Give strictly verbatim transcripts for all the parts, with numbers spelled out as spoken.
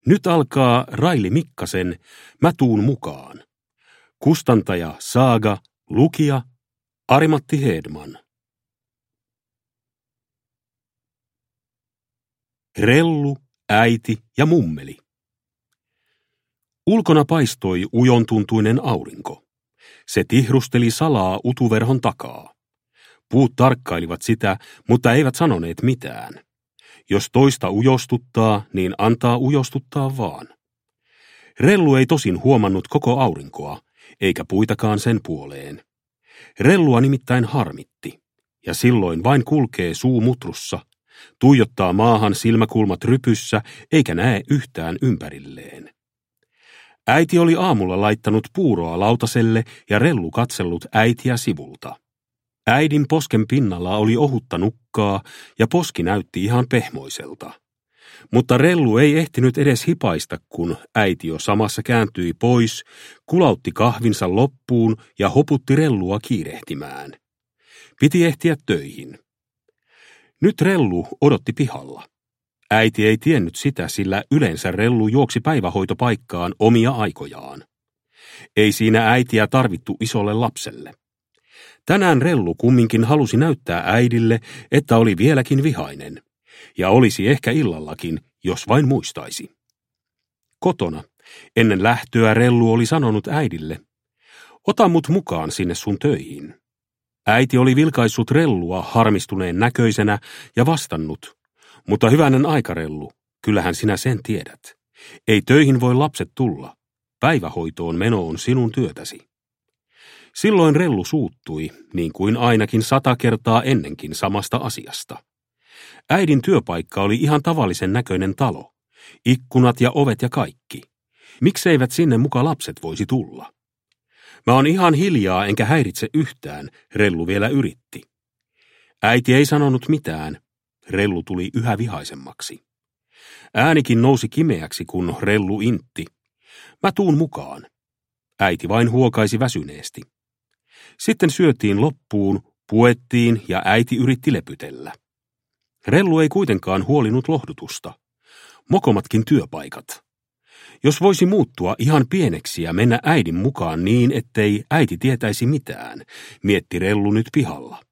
Nyt alkaa Raili Mikkasen Mä tuun mukaan. Kustantaja Saaga, lukija Ari-Matti Hedman. Rellu, äiti ja mummeli. Ulkona paistoi ujontuntuinen aurinko. Se tihrusteli salaa utuverhon takaa. Puut tarkkailivat sitä, mutta eivät sanoneet mitään. Jos toista ujostuttaa, niin antaa ujostuttaa vaan. Rellu ei tosin huomannut koko aurinkoa, eikä puitakaan sen puoleen. Rellua nimittäin harmitti, ja silloin vain kulkee suu mutrussa, tuijottaa maahan silmäkulmat rypyssä, eikä näe yhtään ympärilleen. Äiti oli aamulla laittanut puuroa lautaselle ja Rellu katsellut äitiä sivulta. Äidin posken pinnalla oli ohutta nukkaa ja poski näytti ihan pehmoiselta. Mutta Rellu ei ehtinyt edes hipaista, kun äiti jo samassa kääntyi pois, kulautti kahvinsa loppuun ja hoputti Rellua kiirehtimään. Piti ehtiä töihin. Nyt Rellu odotti pihalla. Äiti ei tiennyt sitä, sillä yleensä Rellu juoksi päivähoitopaikkaan omia aikojaan. Ei siinä äitiä tarvittu isolle lapselle. Tänään Rellu kumminkin halusi näyttää äidille, että oli vieläkin vihainen. Ja olisi ehkä illallakin, jos vain muistaisi. Kotona, ennen lähtöä Rellu oli sanonut äidille, ota mut mukaan sinne sun töihin. Äiti oli vilkaissut Rellua harmistuneen näköisenä ja vastannut, mutta hyvänen aika Rellu, kyllähän sinä sen tiedät. Ei töihin voi lapset tulla. Päivähoitoon meno on sinun työtäsi. Silloin Rellu suuttui, niin kuin ainakin sata kertaa ennenkin samasta asiasta. Äidin työpaikka oli ihan tavallisen näköinen talo. Ikkunat ja ovet ja kaikki. Mikseivät sinne muka lapset voisi tulla? Mä oon ihan hiljaa enkä häiritse yhtään, Rellu vielä yritti. Äiti ei sanonut mitään. Rellu tuli yhä vihaisemmaksi. Äänikin nousi kimeäksi, kun Rellu intti. Mä tuun mukaan. Äiti vain huokaisi väsyneesti. Sitten syötiin loppuun, puettiin ja äiti yritti lepytellä. Rellu ei kuitenkaan huolinut lohdutusta. Mokomatkin työpaikat. Jos voisi muuttua ihan pieneksi ja mennä äidin mukaan niin, ettei äiti tietäisi mitään, mietti Rellu nyt pihalla.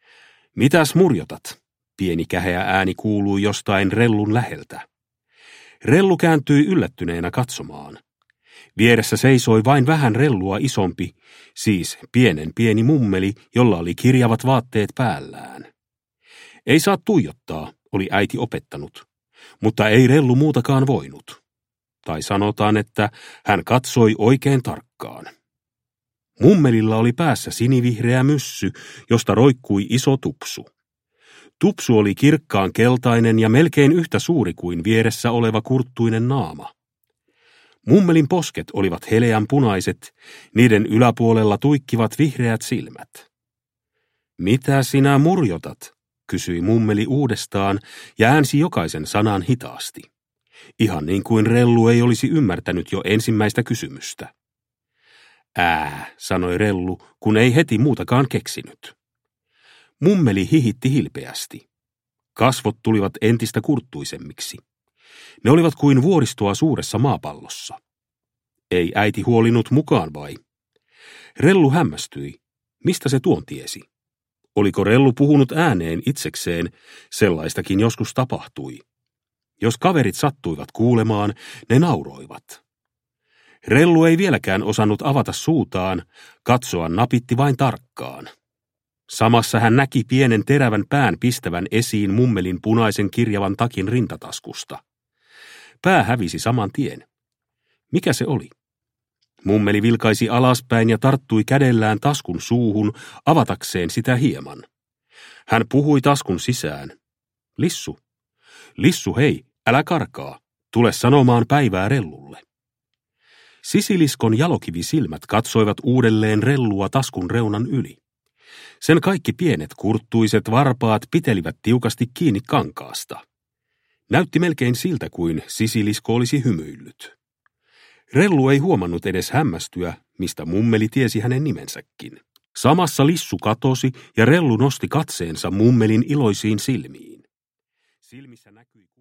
Mitäs murjotat? Pieni käheä ääni kuului jostain Rellun läheltä. Rellu kääntyi yllättyneenä katsomaan. Vieressä seisoi vain vähän Rellua isompi, siis pienen pieni mummeli, jolla oli kirjavat vaatteet päällään. Ei saa tuijottaa, oli äiti opettanut, mutta ei Rellu muutakaan voinut. Tai sanotaan, että hän katsoi oikein tarkkaan. Mummelilla oli päässä sinivihreä myssy, josta roikkui iso tupsu. Tupsu oli kirkkaan keltainen ja melkein yhtä suuri kuin vieressä oleva kurttuinen naama. Mummelin posket olivat heleän punaiset, niiden yläpuolella tuikkivat vihreät silmät. Mitä sinä murjotat? Kysyi mummeli uudestaan ja äänsi jokaisen sanan hitaasti. Ihan niin kuin Rellu ei olisi ymmärtänyt jo ensimmäistä kysymystä. Ää, sanoi Rellu, kun ei heti muutakaan keksinyt. Mummeli hihitti hilpeästi. Kasvot tulivat entistä kurttuisemmiksi. Ne olivat kuin vuoristoa suuressa maapallossa. Ei äiti huolinut mukaan vai? Rellu hämmästyi. Mistä se tuon tiesi? Oliko Rellu puhunut ääneen itsekseen? Sellaistakin joskus tapahtui. Jos kaverit sattuivat kuulemaan, ne nauroivat. Rellu ei vieläkään osannut avata suutaan, katsoa napitti vain tarkkaan. Samassa hän näki pienen terävän pään pistävän esiin mummelin punaisen kirjavan takin rintataskusta. Pää hävisi saman tien. Mikä se oli? Mummeli vilkaisi alaspäin ja tarttui kädellään taskun suuhun avatakseen sitä hieman. Hän puhui taskun sisään. Lissu. Lissu, hei, älä karkaa. Tule sanomaan päivää Rellulle. Sisiliskon jalokivisilmät katsoivat uudelleen Rellua taskun reunan yli. Sen kaikki pienet kurttuiset varpaat pitelivät tiukasti kiinni kankaasta. Näytti melkein siltä, kuin sisilisko olisi hymyillyt. Rellu ei huomannut edes hämmästyä, mistä mummeli tiesi hänen nimensäkin. Samassa Lissu katosi ja Rellu nosti katseensa mummelin iloisiin silmiin. Silmissä näkyi